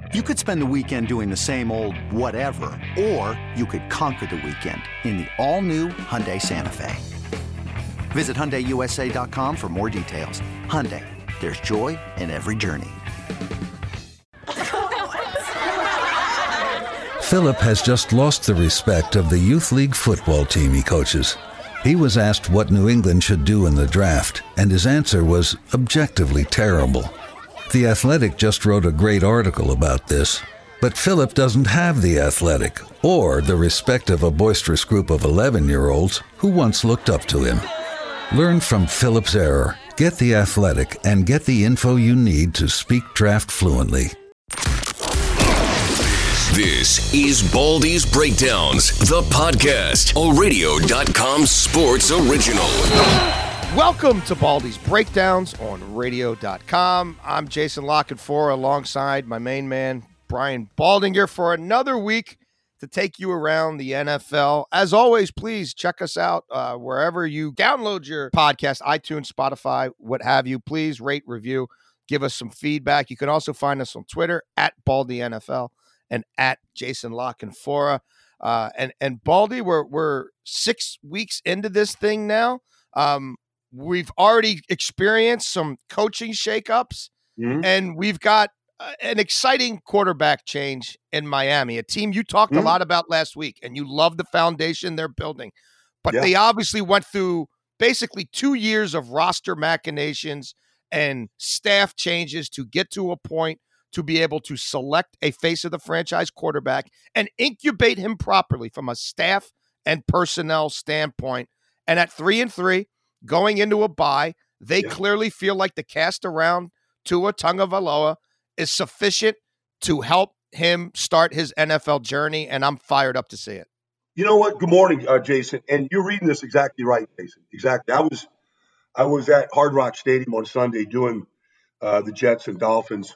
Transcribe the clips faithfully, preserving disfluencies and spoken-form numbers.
You could spend the weekend doing the same old whatever, or you could conquer the weekend in the all-new Hyundai Santa Fe. Visit Hyundai U S A dot com for more details. Hyundai, there's joy in every journey. Philip has just lost the respect of the youth league football team he coaches. He was asked what New England should do in the draft, and his answer was objectively terrible. The Athletic just wrote a great article about this, but Philip doesn't have the Athletic or the respect of a boisterous group of eleven-year-olds who once looked up to him. Learn from Philip's error, get the Athletic, and get the info you need to speak draft fluently. This is Baldy's Breakdowns, the podcast, a radio dot com sports original. Welcome to Baldy's Breakdowns on radio dot com. I'm Jason Lockenfor alongside my main man, Brian Baldinger, for another week to take you around the N F L. As always, please check us out uh, wherever you download your podcast, iTunes, Spotify, what have you. Please rate, review, give us some feedback. You can also find us on Twitter at Baldy N F L and at Jason Lockenfor. Uh, and, and Baldy, we're, we're six weeks into this thing now. Um, We've already experienced some coaching shakeups, mm-hmm. and we've got uh, an exciting quarterback change in Miami, a team you talked mm-hmm. a lot about last week, and you love the foundation they're building. But yeah. they obviously went through basically two years of roster machinations and staff changes to get to a point to be able to select a face of the franchise quarterback and incubate him properly from a staff and personnel standpoint. And at three and three, going into a bye, they yeah. clearly feel like the cast around Tua Tagovailoa is sufficient to help him start his N F L journey, and I'm fired up to see it. You know what? Good morning, uh, Jason. And you're reading this exactly right, Jason. Exactly. I was I was at Hard Rock Stadium on Sunday doing uh, the Jets and Dolphins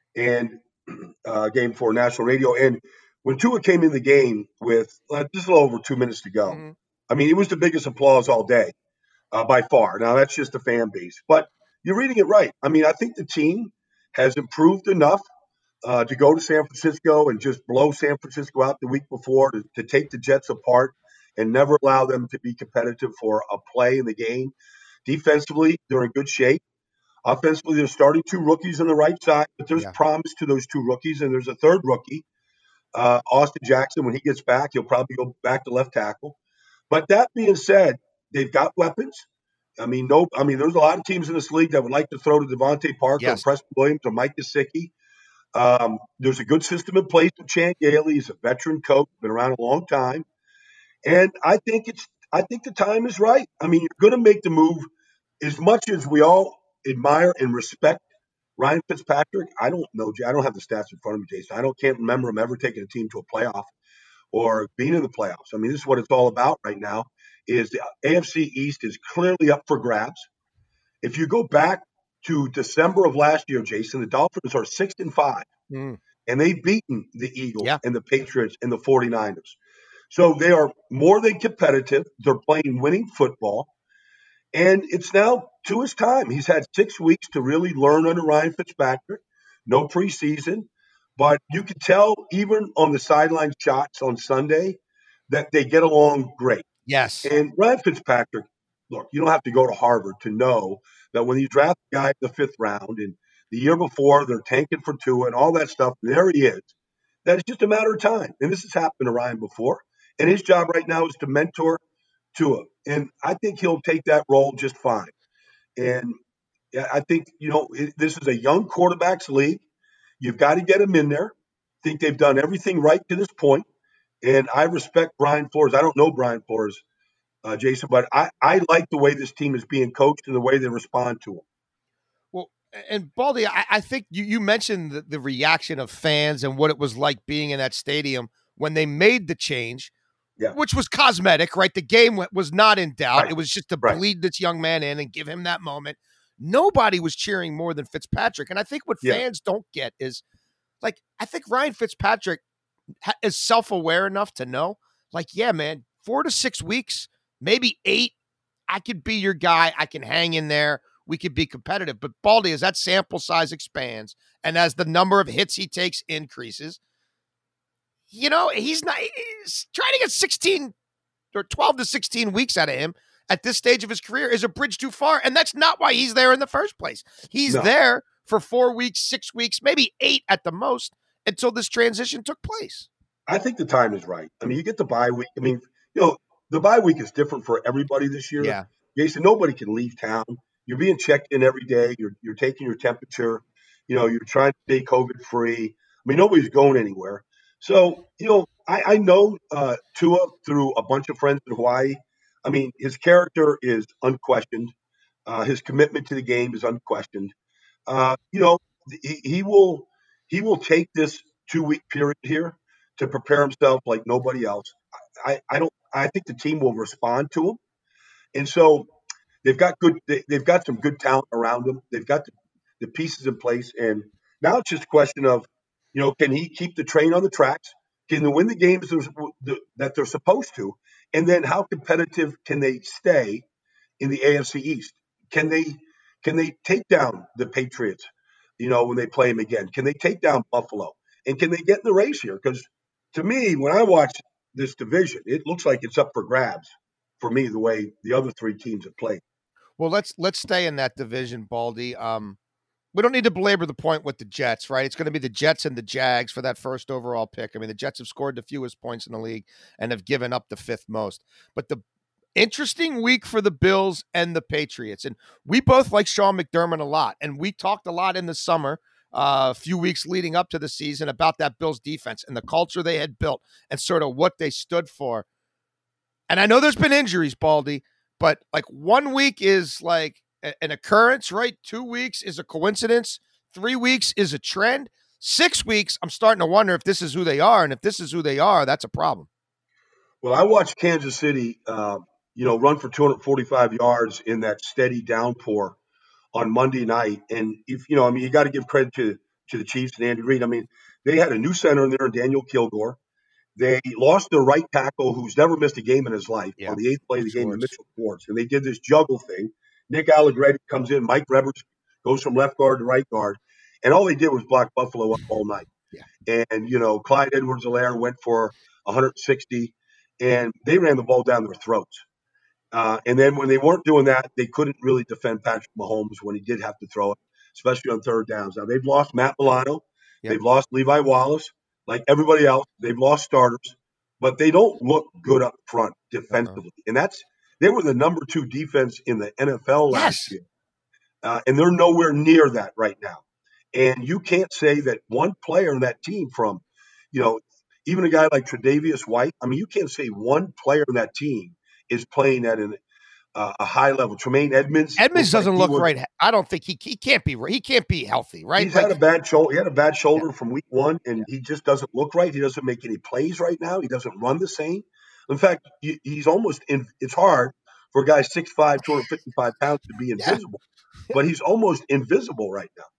and uh, game for national radio. And when Tua came in the game with uh, just a little over two minutes to go, mm-hmm. I mean, it was the biggest applause all day. Uh, by far. Now, that's just the fan base. But you're reading it right. I mean, I think the team has improved enough uh, to go to San Francisco and just blow San Francisco out the week before, to, to take the Jets apart and never allow them to be competitive for a play in the game. Defensively, they're in good shape. Offensively, they're starting two rookies on the right side, but there's yeah. promise to those two rookies, and there's a third rookie, uh, Austin Jackson. When he gets back, he'll probably go back to left tackle. But that being said, they've got weapons. I mean, no. I mean, there's a lot of teams in this league that would like to throw to Devontae Parker yes. or Preston Williams or Mike Gesicki. Um, there's a good system in place with Chan Gailey. He's a veteran coach, been around a long time, and I think it's. I think the time is right. I mean, you're going to make the move. As much as we all admire and respect Ryan Fitzpatrick, I don't know. I don't have the stats in front of me, Jason. I don't can't remember him ever taking a team to a playoff or being in the playoffs. I mean, this is what it's all about right now. Is the A F C East is clearly up for grabs. If you go back to December of last year, Jason, the Dolphins are six and five, mm. and they've beaten the Eagles yeah. and the Patriots and the 49ers. So they are more than competitive. They're playing winning football, and it's now to his time. He's had six weeks to really learn under Ryan Fitzpatrick. No preseason, but you can tell even on the sideline shots on Sunday that they get along great. Yes. And Ryan Fitzpatrick, look, you don't have to go to Harvard to know that when you draft a guy in the fifth round and the year before they're tanking for Tua and all that stuff, and there he is, that it's just a matter of time. And this has happened to Ryan before. And his job right now is to mentor Tua. And I think he'll take that role just fine. And I think, you know, it, this is a young quarterbacks league. You've got to get him in there. I think they've done everything right to this point. And I respect Brian Flores. I don't know Brian Flores, uh, Jason, but I, I like the way this team is being coached and the way they respond to him. Well, and Baldy, I, I think you, you mentioned the, the reaction of fans and what it was like being in that stadium when they made the change, yeah. which was cosmetic, right? The game was not in doubt. Right. It was just to right. bleed this young man in and give him that moment. Nobody was cheering more than Fitzpatrick. And I think what yeah. fans don't get is, like, I think Ryan Fitzpatrick is self-aware enough to know, like, yeah, man, four to six weeks, maybe eight, I could be your guy. I can hang in there. we could be competitive. But Baldy, as that sample size expands and as the number of hits he takes increases, you know, he's not he's trying to get sixteen or twelve to sixteen weeks out of him at this stage of his career is a bridge too far. And that's not why he's there in the first place. He's No. there for four weeks, six weeks, maybe eight at the most until this transition took place. I think the time is right. I mean, you get the bye week. I mean, you know, the bye week is different for everybody this year. Yeah. Jason, nobody can leave town. You're being checked in every day. You're you're taking your temperature. You know, you're trying to stay COVID free. I mean, nobody's going anywhere. So, you know, I, I know uh, Tua through a bunch of friends in Hawaii. I mean, his character is unquestioned. Uh, his commitment to the game is unquestioned. Uh, you know, he, he will he will take this two week period here to prepare himself like nobody else. I, I don't. I think the team will respond to him, and so they've got good. They, they've got some good talent around him. They've got the, the pieces in place, and now it's just a question of, you know, can he keep the train on the tracks? Can they win the games that they're supposed to? And then how competitive can they stay in the A F C East? Can they can they take down the Patriots, you know, when they play them again? Can they take down Buffalo? And can they get in the race here? Because to me, when I watch this division, it looks like it's up for grabs for me, the way the other three teams have played. Well, let's let's stay in that division, Baldy. Um, we don't need to belabor the point with the Jets, right? It's going to be the Jets and the Jags for that first overall pick. I mean, the Jets have scored the fewest points in the league and have given up the fifth most. But the interesting week for the Bills and the Patriots. And we both like Sean McDermott a lot. And we talked a lot in the summer, uh, a few weeks leading up to the season, about that Bills defense and the culture they had built and sort of what they stood for. And I know there's been injuries, Baldy, but like one week is like an occurrence, right? Two weeks is a coincidence. Three weeks is a trend. Six weeks, I'm starting to wonder if this is who they are. And if this is who they are, that's a problem. Well, I watched Kansas City, uh, you know, run for two hundred forty-five yards in that steady downpour on Monday night. And if, you know, I mean, you got to give credit to, to the Chiefs and Andy Reid. I mean, they had a new center in there, Daniel Kilgore. They lost their right tackle, who's never missed a game in his life, yeah. on the eighth play of the game, Mitchell Schwartz. And they did this juggle thing. Nick Allegretti comes in. Mike Revers goes from left guard to right guard. And all they did was block Buffalo up all night. Yeah. And, you know, Clyde Edwards-Helaire went for one hundred sixty, and they ran the ball down their throats. Uh, and then when they weren't doing that, they couldn't really defend Patrick Mahomes when he did have to throw it, especially on third downs. Now, they've lost Matt Milano. Yep. They've lost Levi Wallace. Like everybody else, they've lost starters, but they don't look good up front defensively. Uh-huh. And that's they were the number two defense in the N F L last yes. year. Uh, and they're nowhere near that right now. And you can't say that one player in that team from, you know, even a guy like Tre'Davious White, I mean, you can't say one player in that team is playing at an, uh, a high level. Tremaine Edmonds. Edmonds doesn't like look was, right. I don't think he he can't be he can't be healthy, right? He's like, had a bad shoulder. He had a bad shoulder yeah. from week one, and he just doesn't look right. He doesn't make any plays right now. He doesn't run the same. In fact, he, he's almost in. It's hard for a guy six five, two hundred fifty-five pounds to be invisible, yeah. but he's almost invisible right now.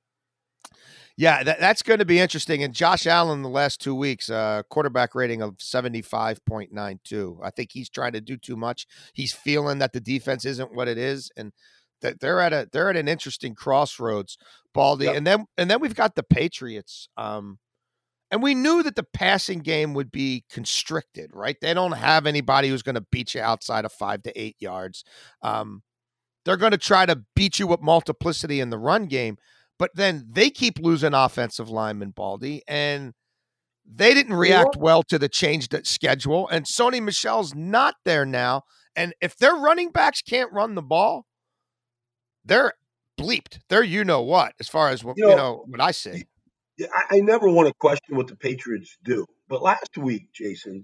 Yeah, that, that's going to be interesting. And Josh Allen, the last two weeks, uh, quarterback rating of seventy-five point nine two. I think he's trying to do too much. He's feeling that the defense isn't what it is, and that they're at a they're at an interesting crossroads, Baldy. Yep. And then and then we've got the Patriots. Um, and we knew that the passing game would be constricted, right? They don't have anybody who's going to beat you outside of five to eight yards. Um, they're going to try to beat you with multiplicity in the run game. But then they keep losing offensive linemen, Baldy, and they didn't react well to the changed schedule. And Sony Michel's not there now. And if their running backs can't run the ball, they're bleeped. They're you know what, as far as what, you know, you know, what I say. I, I never want to question what the Patriots do. But last week, Jason,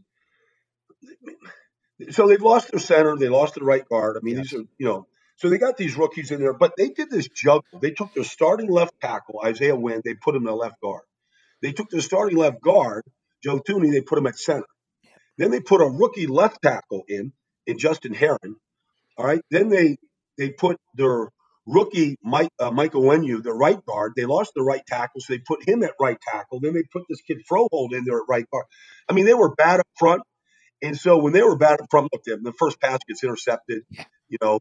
so they've lost their center. They lost their right guard. I mean, yes. these are, you know, so they got these rookies in there, but they did this juggle. They took their starting left tackle, Isaiah Wynn, they put him in left guard. They took their starting left guard, Joe Thuney, they put him at center. Then they put a rookie left tackle in, in Justin Herron. All right. Then they they put their rookie Mike uh, Michael Onwenu, the right guard. They lost their right tackle, so they put him at right tackle. Then they put this kid Frohold in there at right guard. I mean, they were bad up front. And so when they were bad up front, look, the first pass gets intercepted. You know, the,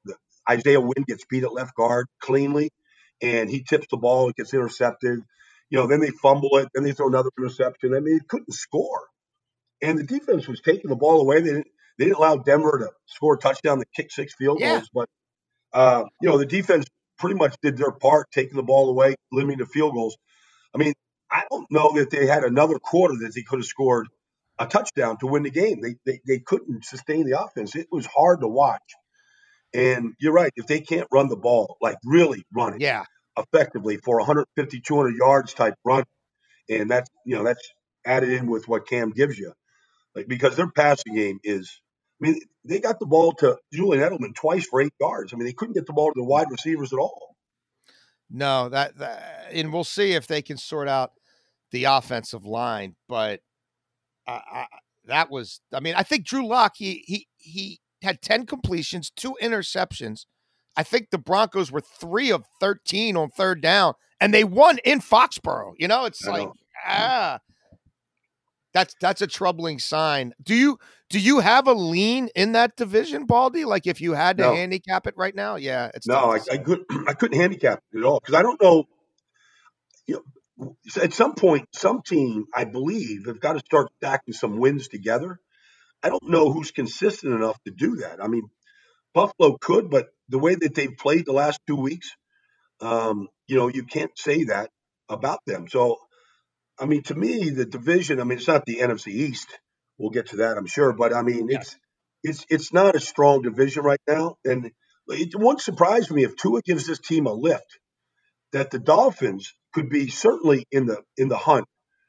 Isaiah Wynn gets beat at left guard cleanly, and he tips the ball. It gets intercepted. You know, then they fumble it. Then they throw another interception. I mean, they couldn't score. And the defense was taking the ball away. They didn't, they didn't allow Denver to score a touchdown, to kick six field Yeah. goals. But, uh, you know, the defense pretty much did their part, taking the ball away, limiting the field goals. I mean, I don't know that they had another quarter that they could have scored a touchdown to win the game. They, they they couldn't sustain the offense. It was hard to watch. And you're right. If they can't run the ball, like really run it Yeah. effectively for one fifty, two hundred yards type run, and that's, you know, that's added in with what Cam gives you. Like, because their passing game is, I mean, they got the ball to Julian Edelman twice for eight yards. I mean, they couldn't get the ball to the wide receivers at all. No, that, that and we'll see if they can sort out the offensive line. But I, I, that was, I mean, I think Drew Lock, he he he had ten completions, two interceptions. I think the Broncos were three of thirteen on third down, and they won in Foxborough. You know, it's I like know. ah. That's that's a troubling sign. Do you do you have a lean in that division, Baldy? Like if you had to No. handicap it right now? Yeah, it's No, tough I, to say. I couldn't. I couldn't handicap it at all because I don't know. You know, at some point, some team, I believe, have got to start stacking some wins together. I don't know who's consistent enough to do that. I mean, Buffalo could, but the way that they've played the last two weeks, um, you know, you can't say that about them. So, I mean, to me, the division, I mean, it's not the N F C East. We'll get to that, I'm sure. But, I mean, it's it's it's not a strong division right now. And it won't surprise me if Tua gives this team a lift, that the Dolphins could be certainly in the in the hunt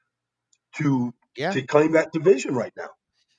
to Yeah. to claim that division right now.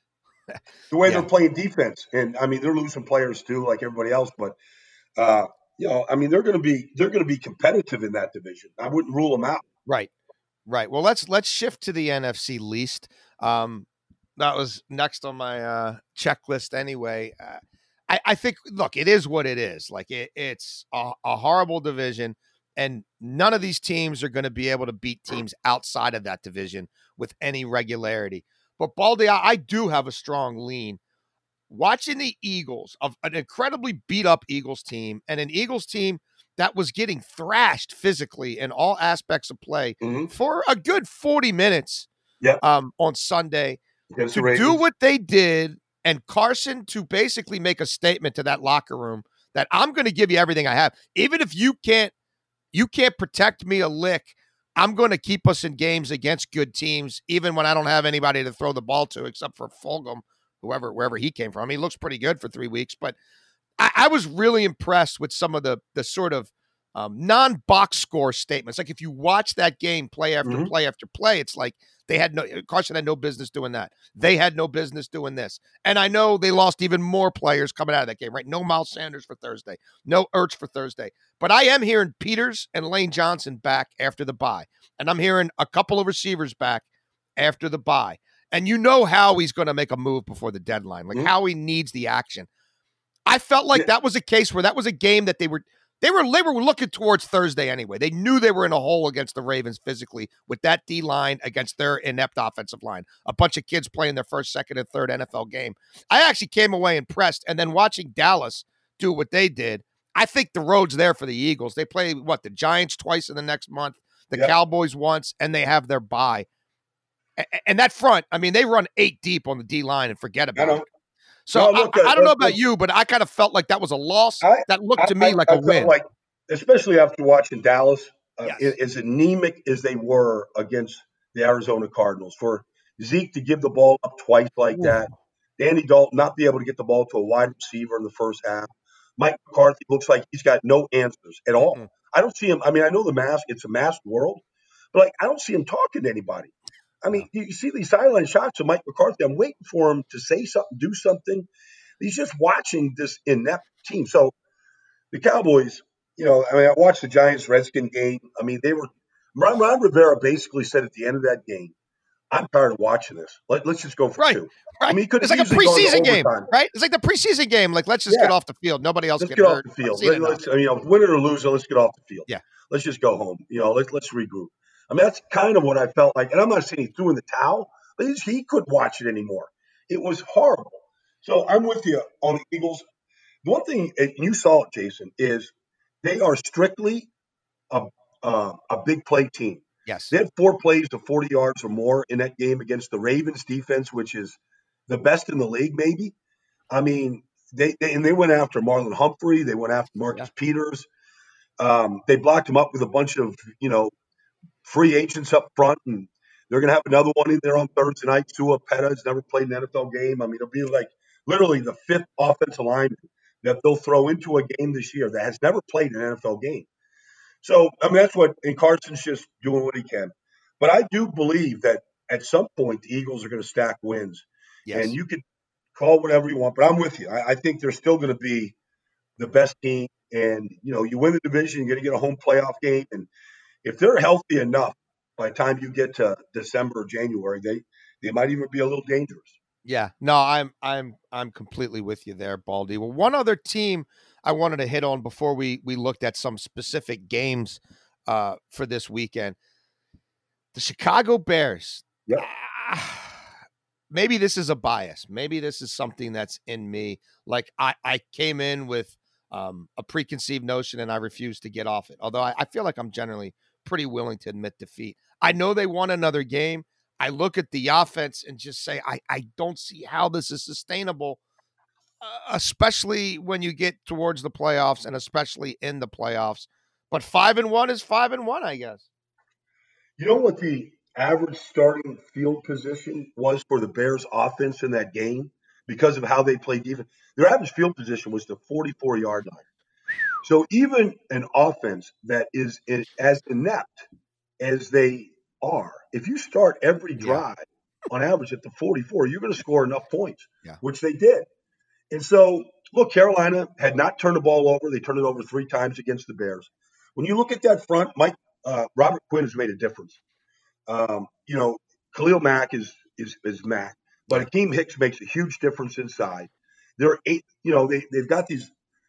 The way Yeah. they're playing defense. And, I mean, they're losing players too, like everybody else. But, uh, you know, I mean, they're going to be they're going to be competitive in that division. I wouldn't rule them out. Right. Right. Well, let's let's shift to the N F C least. Um, that was next on my uh, checklist anyway. Uh, I, I think, look, it is what it is. Like it, it's a, a horrible division, and none of these teams are going to be able to beat teams outside of that division with any regularity. But Baldy, I, I do have a strong lean. Watching the Eagles, of an incredibly beat up Eagles team, and an Eagles team that was getting thrashed physically in all aspects of play Mhm. for a good forty minutes Yep. um, on Sunday, Against the to Ravens. do what they did, and Carson to basically make a statement to that locker room that I'm going to give you everything I have. Even if you can't, you can't protect me a lick, I'm going to keep us in games against good teams, even when I don't have anybody to throw the ball to except for Fulgham, whoever, wherever he came from. He looks pretty good for three weeks, but I, I was really impressed with some of the the sort of um, non-box score statements. Like if you watch that game play after Mhm. play after play, it's like they had no Carson had no business doing that. They had no business doing this. And I know they lost even more players coming out of that game, right? No Miles Sanders for Thursday, no Ertz for Thursday. But I am hearing Peters and Lane Johnson back after the bye, and I'm hearing a couple of receivers back after the bye. And you know how he's going to make a move before the deadline, like Mhm. how he needs the action. I felt like Yeah. that was a case where that was a game that they were they were they were looking towards Thursday anyway. They knew they were in a hole against the Ravens physically with that D line against their inept offensive line. A bunch of kids playing their first, second, and third N F L game. I actually came away impressed. And then watching Dallas do what they did, I think the road's there for the Eagles. They play what the Giants twice in the next month, the Yep. Cowboys once, and they have their bye. A- And that front, I mean, they run eight deep on the D line and forget I about know. it. So No, look, I, I don't uh, know uh, about you, but I kind of felt like that was a loss I- that looked to me I- like I a felt win. Like, especially after watching Dallas, uh, Yes. as anemic as they were against the Arizona Cardinals, for Zeke to give the ball up twice like that, Danny Dalton not be able to get the ball to a wide receiver in the first half, Mike McCarthy looks like he's got no answers at all. Mm-mm. I don't see him. I mean, I know the mask; it's a masked world, but like I don't see him talking to anybody. I mean, you, you see these sideline shots of Mike McCarthy. I'm waiting for him to say something, do something. He's just watching this inept team. So the Cowboys, you know, I mean, I watched the Giants Redskin game. I mean, they were Ron, Ron Rivera basically said at the end of that game, "I'm tired of watching this. Let, let's just go for Right. two." Right. I mean, he could It's have like a easily gone to preseason game, overtime. right? It's like the preseason game. Like, let's just Yeah. get off the field. Nobody else Let's get get off hurt. the I've field. seen Let, enough. let's, you know, win it or lose it, let's get off the field. Yeah. Let's just go home. You know, let's let's regroup. I mean, that's kind of what I felt like. And I'm not saying he threw in the towel, but he's, he couldn't watch it anymore. It was horrible. So I'm with you on the Eagles. The one thing, and you saw it, Jason, is they are strictly a uh, a big play team. Yes. They had four plays of forty yards or more in that game against the Ravens defense, which is the best in the league, maybe. I mean, they, they and they went after Marlon Humphrey. They went after Marcus Yeah. Peters. Um, they blocked him up with a bunch of, you know, free agents up front, and they're going to have another one in there on Thursday night. Sua Peta has never played an N F L game. I mean, it'll be like literally the fifth offensive lineman that they'll throw into a game this year that has never played an N F L game. So, I mean, that's what, and Carson's just doing what he can. But I do believe that at some point the Eagles are going to stack wins. Yes. And you could call whatever you want, but I'm with you. I, I think they're still going to be the best team. And, you know, you win the division, you're going to get a home playoff game. And if they're healthy enough by the time you get to December or January, they, they might even be a little dangerous. Yeah, no, I'm I'm I'm completely with you there, Baldy. Well, one other team I wanted to hit on before we we looked at some specific games uh, for this weekend. The Chicago Bears. Yep. Ah, maybe this is a bias. Maybe this is something that's in me. Like I, I came in with um, a preconceived notion and I refuse to get off it. Although I, I feel like I'm generally pretty willing to admit defeat. I know they won another game. I look at the offense and just say, I, I don't see how this is sustainable, uh, especially when you get towards the playoffs and especially in the playoffs. But five and one is five and one, I guess. You know what the average starting field position was for the Bears offense in that game because of how they played defense? Their average field position was the forty-four yard line. So even an offense that is in, as inept as they are, if you start every drive yeah. on average at the forty-four, you're going to score enough points, yeah. which they did. And so, look, Carolina had not turned the ball over. They turned it over three times against the Bears. When you look at that front, Mike uh, Robert Quinn has made a difference. Um, you know, Khalil Mack is is is Mack, but yeah. Akeem Hicks makes a huge difference inside. There are eight. You know, they they've got these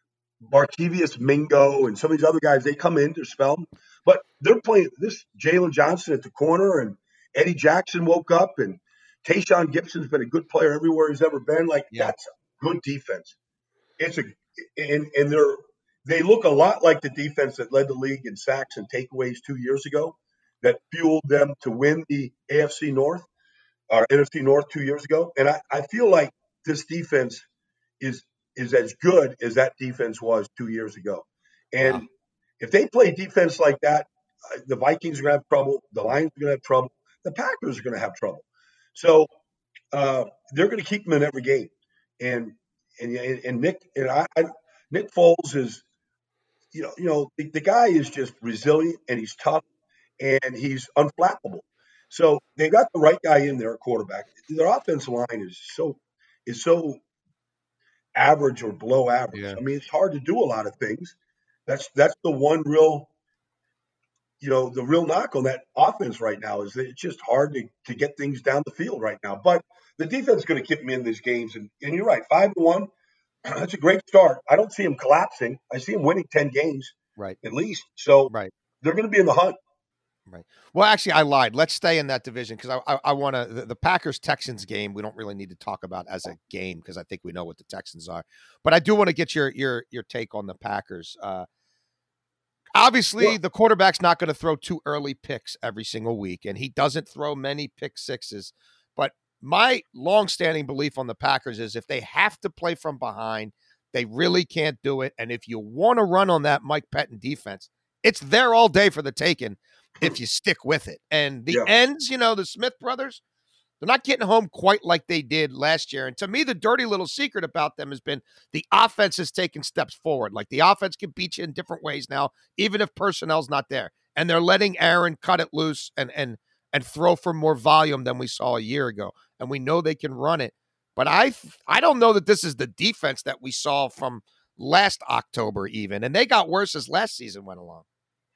Barkevius Mingo and some of these other guys. They come in to spell them, but they're playing this Jalen Johnson at the corner, and Eddie Jackson woke up, and Tayshaun Gibson's been a good player everywhere he's ever been. Like yeah. that's a good defense. It's a and and they're they look a lot like the defense that led the league in sacks and takeaways two years ago, that fueled them to win the A F C North or N F C North two years ago. And I, I feel like this defense is is as good as that defense was two years ago. And wow. if they play defense like that, the Vikings are going to have trouble. The Lions are going to have trouble. The Packers are going to have trouble. So uh, they're going to keep them in every game. And and and Nick and I, I Nick Foles is, you know, you know the, the guy is just resilient and he's tough and he's unflappable. So they got the right guy in there at quarterback. Their offensive line is so is so average or below average. Yeah. I mean, it's hard to do a lot of things. That's that's the one real, you know, the real knock on that offense right now is that it's just hard to, to get things down the field right now. But the defense is going to keep them in these games. And, and you're right, five to one, that's a great start. I don't see them collapsing. I see them winning ten games, right, at least. So right. they're going to be in the hunt. Right. Well, actually, I lied. Let's stay in that division because I, I, I want to. The, the Packers-Texans game, we don't really need to talk about as a game because I think we know what the Texans are. But I do want to get your your your take on the Packers. Uh, obviously, well, the quarterback's not going to throw two early picks every single week, and he doesn't throw many pick sixes. But my longstanding belief on the Packers is if they have to play from behind, they really can't do it. And if you want to run on that Mike Pettin defense, it's there all day for the taking. If you stick with it. And the yeah. ends, you know, the Smith brothers, they're not getting home quite like they did last year. And to me, the dirty little secret about them has been the offense has taken steps forward. Like the offense can beat you in different ways now, even if personnel's not there. And they're letting Aaron cut it loose and and and throw for more volume than we saw a year ago. And we know they can run it. But I I don't know that this is the defense that we saw from last October even. And they got worse as last season went along.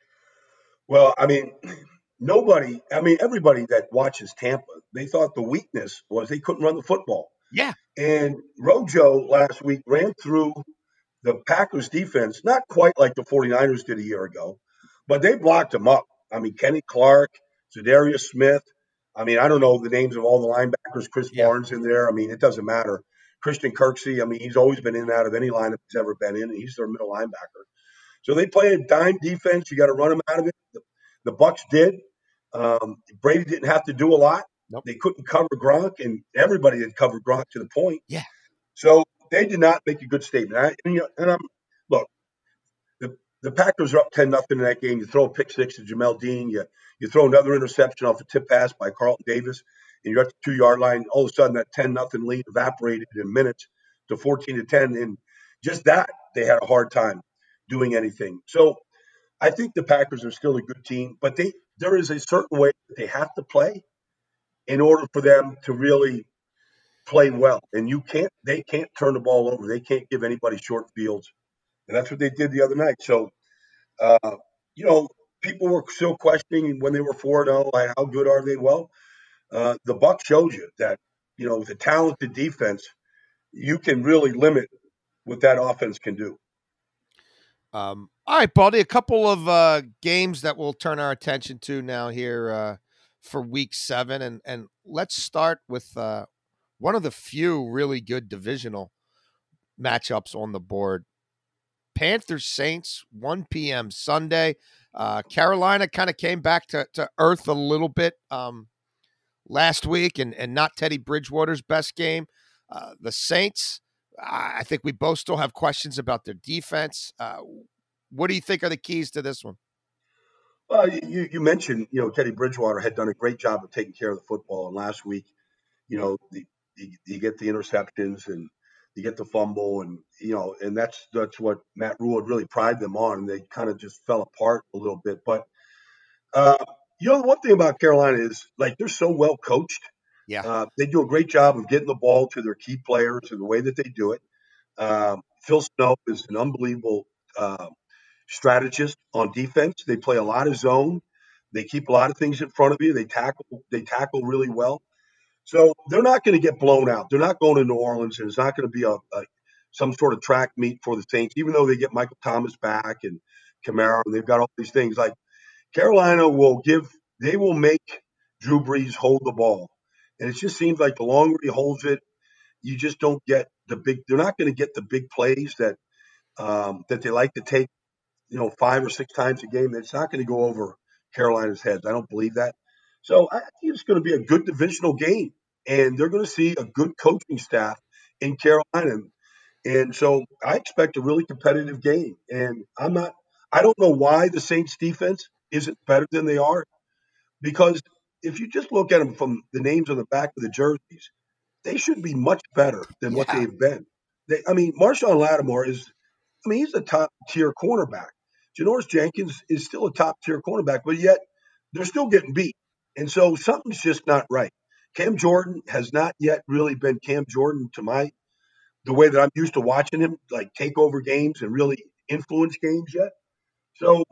Well, I mean, nobody, I mean, everybody that watches Tampa, they thought the weakness was they couldn't run the football. Yeah. And Rojo last week ran through the Packers defense, not quite like the 49ers did a year ago, but they blocked him up. I mean, Kenny Clark, Zadarius Smith. I mean, I don't know the names of all the linebackers, Chris yeah. Barnes in there. I mean, it doesn't matter. Christian Kirksey, I mean, he's always been in and out of any lineup he's ever been in, and he's their middle linebacker. So they play a dime defense. You got to run them out of it. The, the Bucs did. Um, Brady didn't have to do a lot. Nope. They couldn't cover Gronk, and everybody had covered Gronk to the point. Yeah. So they did not make a good statement. I, and, you know, and I'm look, the the Packers are up ten nothing in that game. You throw a pick six to Jamel Dean. You you throw another interception off a tip pass by Carlton Davis, and you're at the two yard line. All of a sudden, that ten nothing lead evaporated in minutes to fourteen to ten, and just that they had a hard time doing anything. So I think the Packers are still a good team, but they there is a certain way that they have to play in order for them to really play well. And you can't they can't turn the ball over. They can't give anybody short fields. And that's what they did the other night. So uh, you know, people were still questioning when they were four and oh, like, how good are they? Well, uh, the Bucs showed you that, you know, with a talented defense, you can really limit what that offense can do. Um, all right, Baldy, a couple of uh, games that we'll turn our attention to now here uh, for week seven. And, and let's start with uh, one of the few really good divisional matchups on the board. Panthers Saints, one p.m. Sunday. Uh, Carolina kind of came back to, to earth a little bit um, last week and, and not Teddy Bridgewater's best game. Uh, the Saints, I think we both still have questions about their defense. Uh, what do you think are the keys to this one? Well, you, you mentioned, you know, Teddy Bridgewater had done a great job of taking care of the football. And last week, you know, the, you, you get the interceptions and you get the fumble, and, you know, and that's that's what Matt Rule had really prided them on. And they kind of just fell apart a little bit. But, uh, you know, the one thing about Carolina is, like, they're so well coached. Yeah. Uh, they do a great job of getting the ball to their key players and the way that they do it. Um, Phil Snow is an unbelievable uh, strategist on defense. They play a lot of zone. They keep a lot of things in front of you. They tackle. They tackle really well. So they're not going to get blown out. They're not going to New Orleans, and it's not going to be a, a some sort of track meet for the Saints. Even though they get Michael Thomas back and Kamara, and they've got all these things. Like, Carolina will give. They will make Drew Brees hold the ball. And it just seems like the longer he holds it, you just don't get the big. They're not going to get the big plays that um, that they like to take, you know, five or six times a game. It's not going to go over Carolina's heads. I don't believe that. So I think it's going to be a good divisional game, and they're going to see a good coaching staff in Carolina. And so I expect a really competitive game. And I'm not. I don't know why the Saints defense isn't better than they are, because if you just look at them from the names on the back of the jerseys, they should be much better than Yeah. what they've been. They, I mean, Marshawn Lattimore is, I mean, he's a top-tier cornerback. Janoris Jenkins is still a top-tier cornerback, but yet they're still getting beat. And so something's just not right. Cam Jordan has not yet really been Cam Jordan to my the way that I'm used to watching him, like, take over games and really influence games yet. So,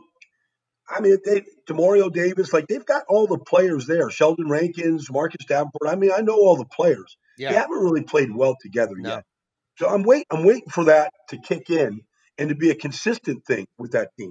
I mean, they, Demario Davis, like, they've got all the players there. Sheldon Rankins, Marcus Davenport. I mean, I know all the players. Yeah. They haven't really played well together No. yet. So I'm wait, I'm waiting for that to kick in and to be a consistent thing with that team.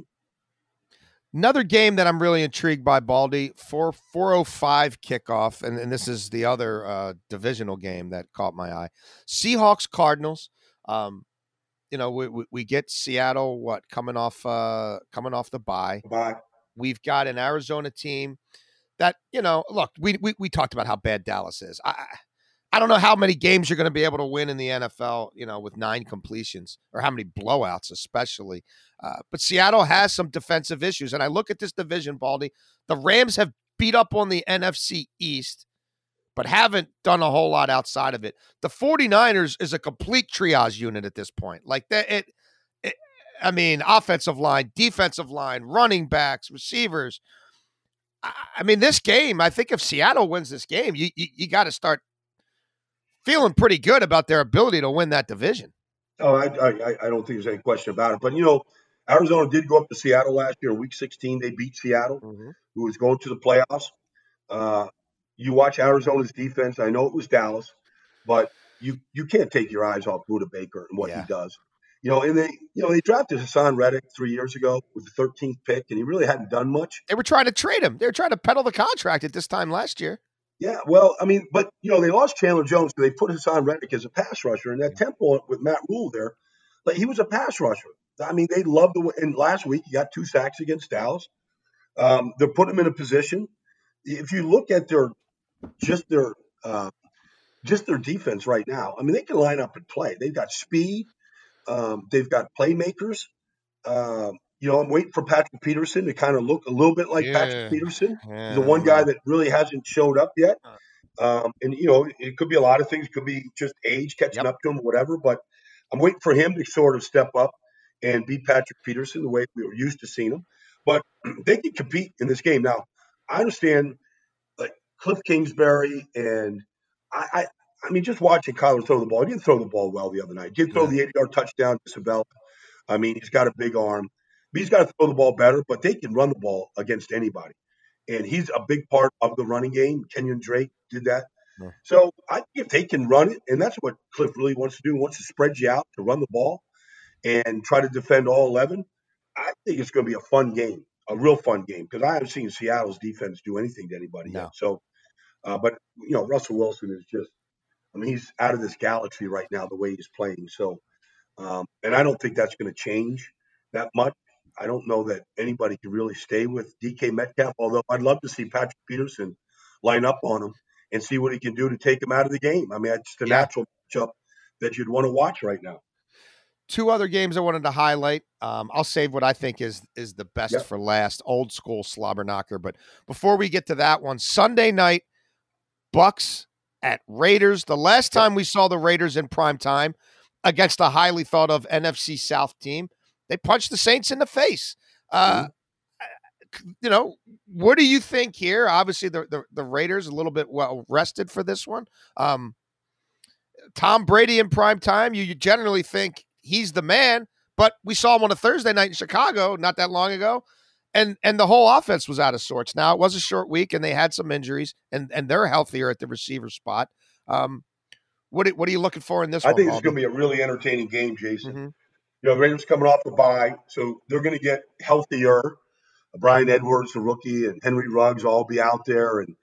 Another game that I'm really intrigued by, Baldy, for four oh five kickoff, and, and this is the other uh, divisional game that caught my eye. Seahawks Cardinals. Um, you know, we, we we get Seattle what coming off uh, coming off the bye. Bye. We've got an Arizona team that, you know, look, we we we talked about how bad Dallas is. I I don't know how many games you're going to be able to win in the N F L, you know, with nine completions, or how many blowouts, especially. Uh, but Seattle has some defensive issues. And I look at this division, Baldy. The Rams have beat up on the N F C East, but haven't done a whole lot outside of it. The 49ers is a complete triage unit at this point. Like, that, it, it, I mean, offensive line, defensive line, running backs, receivers. I, I mean, this game, I think if Seattle wins this game, you you, you got to start feeling pretty good about their ability to win that division. Oh, I, I I don't think there's any question about it. But, you know, Arizona did go up to Seattle last year. Week sixteen, they beat Seattle, Mm-hmm. who was going to the playoffs. Uh, you watch Arizona's defense. I know it was Dallas, but you you can't take your eyes off Budda Baker and what Yeah. he does. You know, and they you know they drafted Hassan Reddick three years ago with the thirteenth pick, and he really hadn't done much. They were trying to trade him. They were trying to peddle the contract at this time last year. Yeah, well, I mean, but you know, they lost Chandler Jones, so they put Hassan Reddick as a pass rusher, and that tempo with Matt Rule there, like he was a pass rusher. I mean, they loved the way. And last week, he got two sacks against Dallas. Um, they're putting him in a position. If you look at their just their uh, just their defense right now, I mean, they can line up and play. They've got speed. Um, they've got playmakers. Um, you know, I'm waiting for Patrick Peterson to kind of look a little bit like Yeah. Patrick Peterson. Yeah, He's the one guy that really hasn't showed up yet. Um, and, you know, it could be a lot of things. It could be just age catching Yep. up to him or whatever. But I'm waiting for him to sort of step up and be Patrick Peterson the way we were used to seeing him. But they can compete in this game. Now, I understand, like, Cliff Kingsbury and I, I, I mean, just watching Kyler throw the ball. He didn't throw the ball well the other night. He did throw Yeah. the eighty-yard touchdown to Isabella. I mean, he's got a big arm. But he's got to throw the ball better, but they can run the ball against anybody. And he's a big part of the running game. Kenyon Drake did that. Yeah. So I think if they can run it, and that's what Cliff really wants to do, he wants to spread you out to run the ball and try to defend all eleven, I think it's going to be a fun game, a real fun game, because I haven't seen Seattle's defense do anything to anybody No. yet. So, uh, but, you know, Russell Wilson is just, I mean, he's out of this galaxy right now, the way he's playing. So, um, and I don't think that's going to change that much. I don't know that anybody can really stay with D K Metcalf, although I'd love to see Patrick Peterson line up on him and see what he can do to take him out of the game. I mean, it's the Yeah. natural matchup that you'd want to watch right now. Two other games I wanted to highlight. Um, I'll save what I think is is the best Yep. for last. Old school slobber knocker. But before we get to that one, Sunday night, Bucks at Raiders. The last time we saw the Raiders in prime time against a highly thought of N F C South team, they punched the Saints in the face. Uh, Mm-hmm. You know, what do you think here? Obviously, the, the the Raiders a little bit well rested for this one. Um, Tom Brady in prime time, you, you generally think he's the man, but we saw him on a Thursday night in Chicago not that long ago, and and the whole offense was out of sorts. Now, it was a short week, and they had some injuries, and and they're healthier at the receiver spot. Um, what what are you looking for in this I one? think it's Baldy? going to be a really entertaining game, Jason. Mhm. You know, the Raiders coming off the bye, so they're going to get healthier. Brian Edwards, the rookie, and Henry Ruggs all be out there. And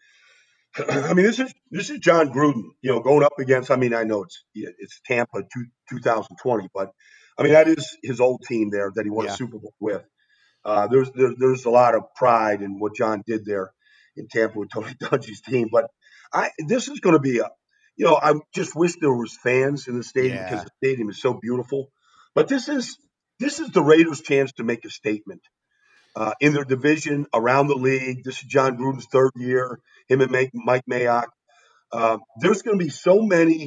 I mean, this is this is John Gruden, you know, going up against. I mean, I know it's it's Tampa two, two thousand twenty, but I mean that is his old team there that he won Yeah. a Super Bowl with. Uh, there's there, there's a lot of pride in what John did there in Tampa with Tony Dungy's team. But I this is going to be a, you know, I just wish there was fans in the stadium Yeah. because the stadium is so beautiful. But this is this is the Raiders' chance to make a statement. Uh, in their division, around the league. This is John Gruden's third year, him and Mike, Mike Mayock. Uh, there's going to be so many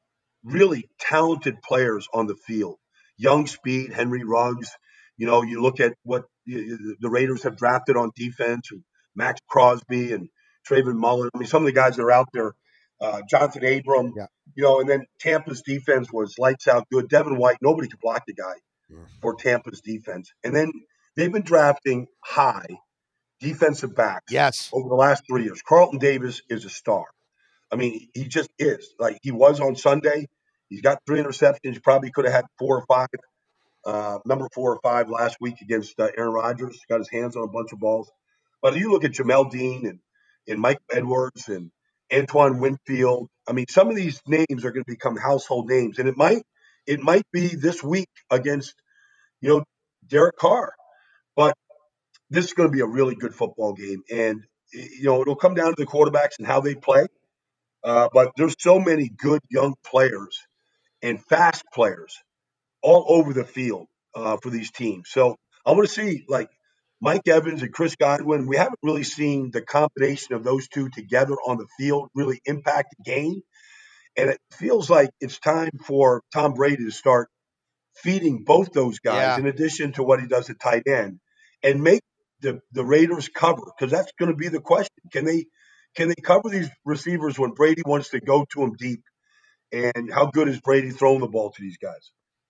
really talented players on the field. Young speed, Henry Ruggs. You know, you look at what the Raiders have drafted on defense, and Max Crosby and Trayvon Mullen. I mean, some of the guys that are out there, uh, Jonathan Abram, Yeah. you know, and then Tampa's defense was lights out good. Devin White, nobody could block the guy for Tampa's defense. And then they've been drafting high defensive backs Yes. over the last three years. Carlton Davis is a star. I mean, he just is. Like, he was on Sunday. He's got three interceptions. Probably could have had four or five, uh, number four or five last week against uh, Aaron Rodgers. Got his hands on a bunch of balls. But you look at Jamel Dean and, and Mike Edwards and Antoine Winfield. I mean, some of these names are going to become household names. And it might it might be this week against, you know, Derek Carr. But this is going to be a really good football game. And, you know, it'll come down to the quarterbacks and how they play. Uh, but there's so many good young players and fast players all over the field uh, for these teams. So I want to see, like, Mike Evans and Chris Godwin. We haven't really seen the combination of those two together on the field really impact the game. And it feels like it's time for Tom Brady to start feeding both those guys Yeah. in addition to what he does at tight end and make the, the Raiders cover, because that's going to be the question. Can they can they cover these receivers when Brady wants to go to them deep? And how good is Brady throwing the ball to these guys?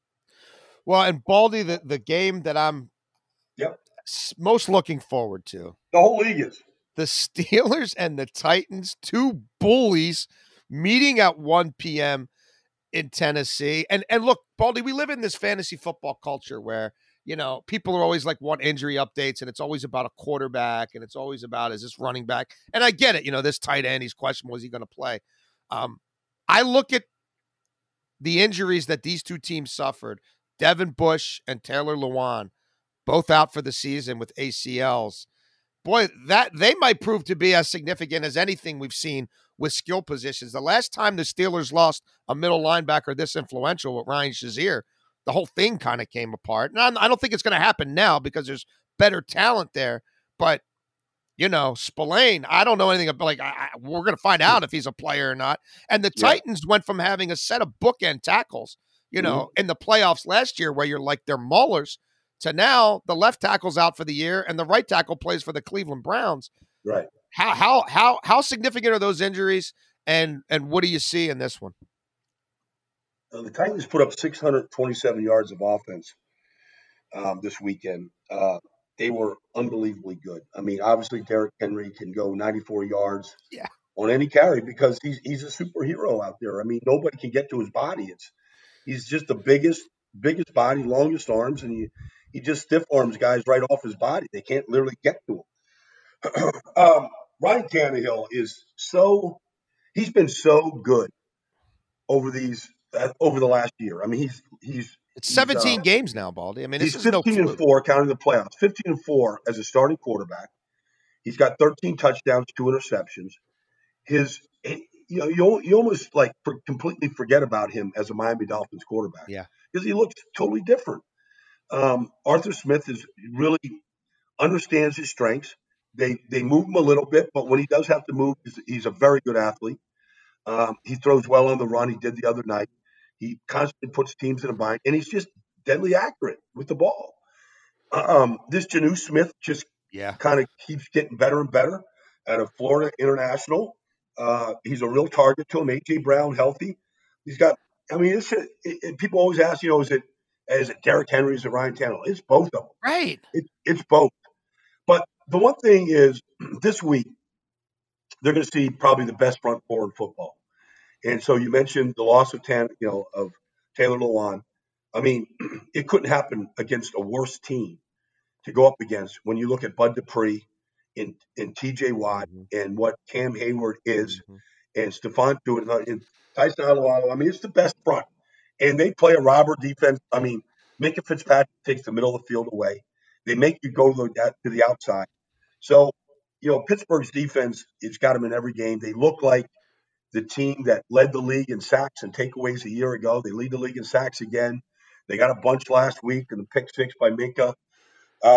Well, and Baldy, the, the game that I'm Yep. s- most looking forward to, The whole league is. the Steelers and the Titans, two bullies meeting at one p.m. in Tennessee. And and look, Baldy, we live in this fantasy football culture where you know, people are always like want injury updates, and it's always about a quarterback, and it's always about, is this running back? And I get it. You know, this tight end, he's questionable. Is he going to play? Um, I look at the injuries that these two teams suffered, Devin Bush and Taylor Lewan, both out for the season with A C Ls. Boy, that they might prove to be as significant as anything we've seen with skill positions. The last time the Steelers lost a middle linebacker this influential with Ryan Shazier, the whole thing kind of came apart. And I don't think it's going to happen now because there's better talent there. But, you know, Spillane, I don't know anything about, like, I, I, we're going to find out if he's a player or not. And the yeah. Titans went from having a set of bookend tackles, you know, mm-hmm. in the playoffs last year where you're like, they're maulers, to now the left tackle's out for the year and the right tackle plays for the Cleveland Browns. Right. How how how how significant are those injuries, and and what do you see in this one? Uh, the Titans put up six hundred twenty-seven yards of offense um, this weekend. Uh, they were unbelievably good. I mean, obviously Derrick Henry can go ninety-four yards yeah. on any carry because he's he's a superhero out there. I mean, nobody can get to his body. It's he's just the biggest biggest body, longest arms, and he he just stiff arms guys right off his body. They can't literally get to him. um, Ryan Tannehill is so he's been so good over these uh, over the last year. I mean, he's he's it's seventeen he's, uh, games now, Baldy. I mean, he's this fifteen is no and four counting the playoffs. Fifteen and four as a starting quarterback. He's got thirteen touchdowns, two interceptions. His you know you you almost like for, completely forget about him as a Miami Dolphins quarterback. Yeah, because he looks totally different. Um, Arthur Smith is really understands his strengths. They they move him a little bit, but when he does have to move, he's, he's a very good athlete. Um, he throws well on the run. He did the other night. He constantly puts teams in a bind, and he's just deadly accurate with the ball. Um, this Janu Smith just yeah. kind of keeps getting better and better out of Florida International. Uh, he's a real target to him. A J Brown healthy. He's got. I mean, it's it, it, people always ask, you know, is it is it Derrick Henry, is it Ryan Tannehill? It's both of them. Right. It, it's both. But the one thing is, this week, they're going to see probably the best front four in football. And so you mentioned the loss of Tan, you know, of Taylor Lewan. I mean, it couldn't happen against a worse team to go up against when you look at Bud Dupree and, and T J Watt mm-hmm. and what Cam Hayward is mm-hmm. and Stephon Tuitt and Tyson Alualu. I mean, it's the best front. And they play a robber defense. I mean, Minka Fitzpatrick takes the middle of the field away. They make you go to the, to the outside. So, you know, Pittsburgh's defense, it's got them in every game. They look like the team that led the league in sacks and takeaways a year ago. They lead the league in sacks again. They got a bunch last week and the pick six by Minka. Uh,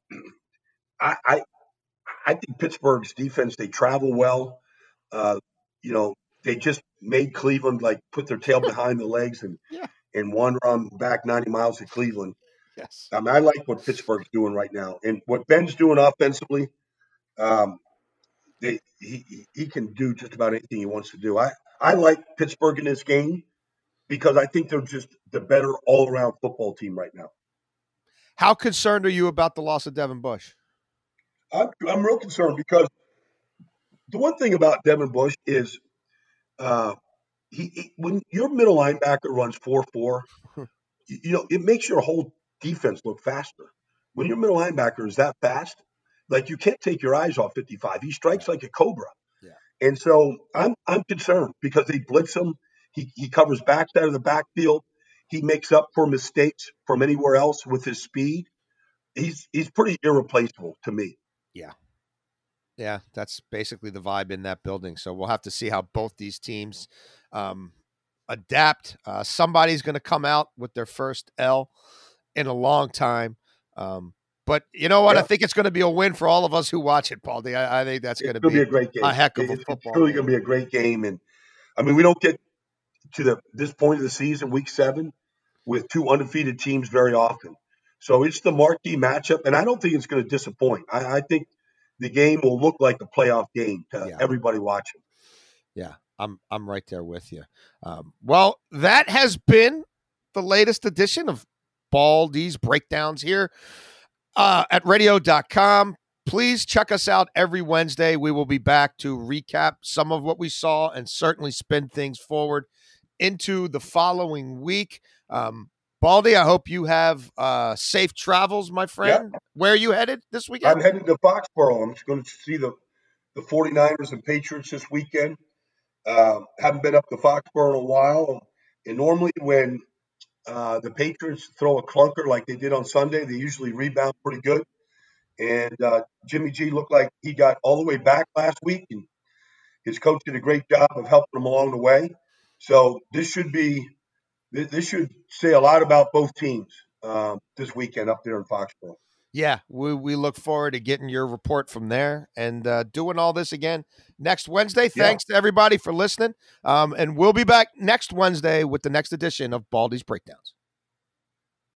I, I I think Pittsburgh's defense, they travel well. Uh, you know, they just made Cleveland, like, put their tail behind the legs and, yeah. and wander on back ninety miles to Cleveland. Yes. I mean, I like what Pittsburgh's doing right now. And what Ben's doing offensively, um, they, he he can do just about anything he wants to do. I, I like Pittsburgh in this game because I think they're just the better all-around football team right now. How concerned are you about the loss of Devin Bush? I'm, I'm real concerned because the one thing about Devin Bush is uh, he, he when your middle linebacker runs four four, you, you know, it makes your whole defense look faster. When your middle linebacker is that fast, like, you can't take your eyes off fifty-five. He strikes like a cobra. Yeah. And so I'm I'm concerned because they blitz him. He he covers backs out of the backfield. He makes up for mistakes from anywhere else with his speed. He's he's pretty irreplaceable to me. Yeah. Yeah, that's basically the vibe in that building. So we'll have to see how both these teams um, adapt. Uh, somebody's going to come out with their first L in a long time. Um, but you know what? Yeah. I think it's going to be a win for all of us who watch it, Baldy. I, I think that's going to be, be a great game. A heck of a it's, football. It's really game. going to be a great game. And I mean, we don't get to the this point of the season, week seven, with two undefeated teams very often. So it's the marquee matchup, and I don't think it's going to disappoint. I, I think the game will look like a playoff game to yeah. everybody watching. Yeah, I'm I'm right there with you. Um, well, that has been the latest edition of Baldy's Breakdowns here uh, at radio dot com. Please check us out every Wednesday. We will be back to recap some of what we saw and certainly spin things forward into the following week. Um, Baldy, I hope you have uh, safe travels, my friend. Yeah. Where are you headed this weekend? I'm headed to Foxborough. I'm just going to see the, the 49ers and Patriots this weekend. Uh, haven't been up to Foxborough in a while. And normally when uh, the Patriots throw a clunker like they did on Sunday, they usually rebound pretty good. And uh, Jimmy G looked like he got all the way back last week, and his coach did a great job of helping him along the way. So this should be this, this should say a lot about both teams um, this weekend up there in Foxborough. Yeah, we, we look forward to getting your report from there and uh, doing all this again next Wednesday. Thanks yeah. to everybody for listening. Um, and we'll be back next Wednesday with the next edition of Baldy's Breakdowns.